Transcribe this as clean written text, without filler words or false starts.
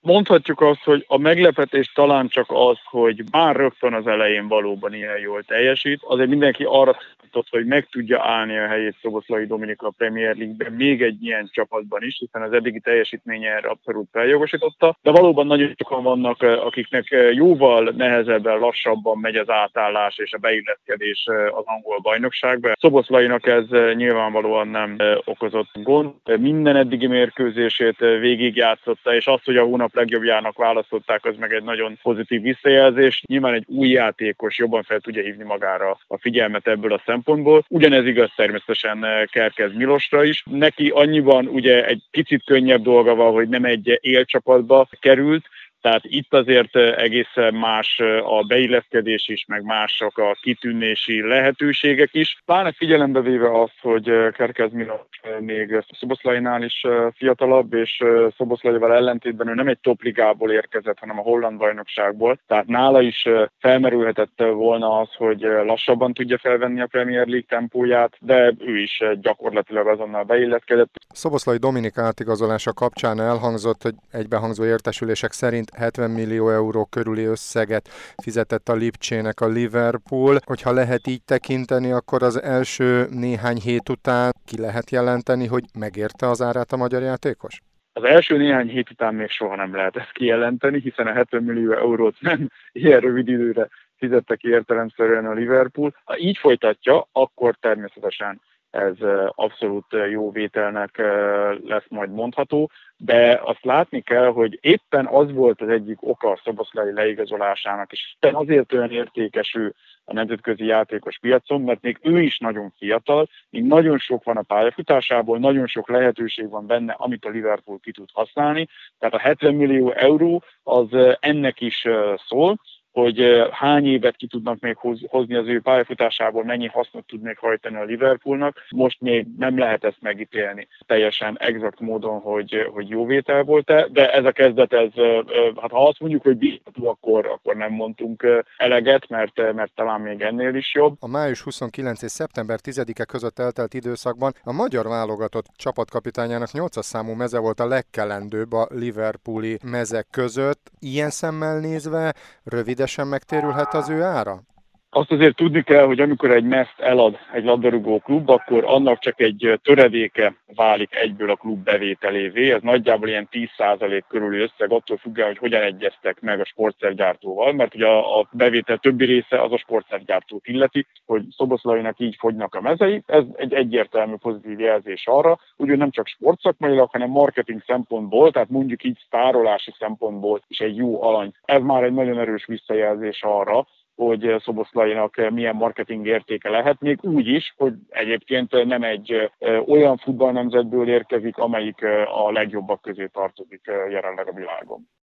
Mondhatjuk azt, hogy a meglepetés talán csak az, hogy már rögtön az elején valóban ilyen jól teljesít. Azért mindenki arra számított, hogy meg tudja állni a helyét Szoboszlai Dominika a Premier League-ben még egy ilyen csapatban is, hiszen az eddigi teljesítménye erre abszolút feljogosította. De valóban nagyon sokan vannak, akiknek jóval nehezebben, lassabban megy az átállás és a beilleszkedés az angol bajnokságba. Szoboszlainak ez nyilvánvalóan nem okozott gond. Minden eddigi mérkőzését végigjátszotta, és azt, hogy a hónap legjobbjának választották, az meg egy nagyon pozitív visszajelzés. Nyilván egy új játékos jobban fel tudja hívni magára a figyelmet ebből a szempontból. Ugyanez igaz természetesen Kerkez Milosra is. Neki annyiban ugye egy picit könnyebb dolga van, hogy nem egy élcsapatba került, tehát itt azért egészen más a beilleszkedés is, meg mások a kitűnési lehetőségek is. Pláne figyelembe véve azt, hogy Kerkez Milos még Szoboszlainál is fiatalabb, és Szoboszlaival ellentétben ő nem egy topligából érkezett, hanem a holland bajnokságból. Tehát nála is felmerülhetett volna az, hogy lassabban tudja felvenni a Premier League tempóját, de ő is gyakorlatilag azonnal beilleszkedett. Szoboszlai Dominika átigazolása kapcsán elhangzott, hogy egybehangzó értesülések szerint 70 millió euró körüli összeget fizetett a Lipcsének a Liverpool. Hogyha lehet így tekinteni, akkor az első néhány hét után ki lehet jelenteni, hogy megérte az árát a magyar játékos? Az első néhány hét után még soha nem lehet ezt kijelenteni, hiszen a 70 millió eurót nem ilyen rövid időre fizette ki értelemszerűen a Liverpool. Ha így folytatja, akkor természetesen ez abszolút jó vételnek lesz majd mondható, de azt látni kell, hogy éppen az volt az egyik oka a Szoboszlai leigazolásának, és azért olyan értékes ő a nemzetközi játékos piacon, mert még ő is nagyon fiatal, még nagyon sok van a pályafutásából, nagyon sok lehetőség van benne, amit a Liverpool ki tud használni, tehát a 70 millió euró az ennek is szól, hogy hány évet ki tudnak még hozni az ő pályafutásából, mennyi hasznot tud még hajtani a Liverpoolnak. Most még nem lehet ezt megítélni teljesen exakt módon, hogy jó vétel volt-e, de ez a kezdet, hát ha azt mondjuk, hogy bízható, akkor nem mondtunk eleget, mert talán még ennél is jobb. A május 29 és szeptember 10-e között eltelt időszakban a magyar válogatott csapatkapitányának 8-as számú meze volt a legkelendőbb a liverpooli mezek között. Ilyen szemmel nézve rövidesen megtérülhet az ő ára? Azt azért tudni kell, hogy amikor egy mezt elad egy labdarúgó klub, akkor annak csak egy töredéke válik egyből a klub bevételévé. Ez nagyjából ilyen 10% körüli összeg, attól függően, hogy hogyan egyeztek meg a sportszergyártóval, mert ugye a bevétel többi része az a sportszergyártót illeti, hogy Szoboszlainak így fogynak a mezei. Ez egy egyértelmű pozitív jelzés arra, hogy nem csak sportszakmailag, hanem marketing szempontból, tehát mondjuk így sztárolási szempontból is egy jó alany. Ez már egy nagyon erős visszajelzés arra, hogy Szoboszlainak milyen marketing értéke lehet, még úgy is, hogy egyébként nem egy olyan futballnemzetből érkezik, amelyik a legjobbak közé tartozik jelenleg a világon.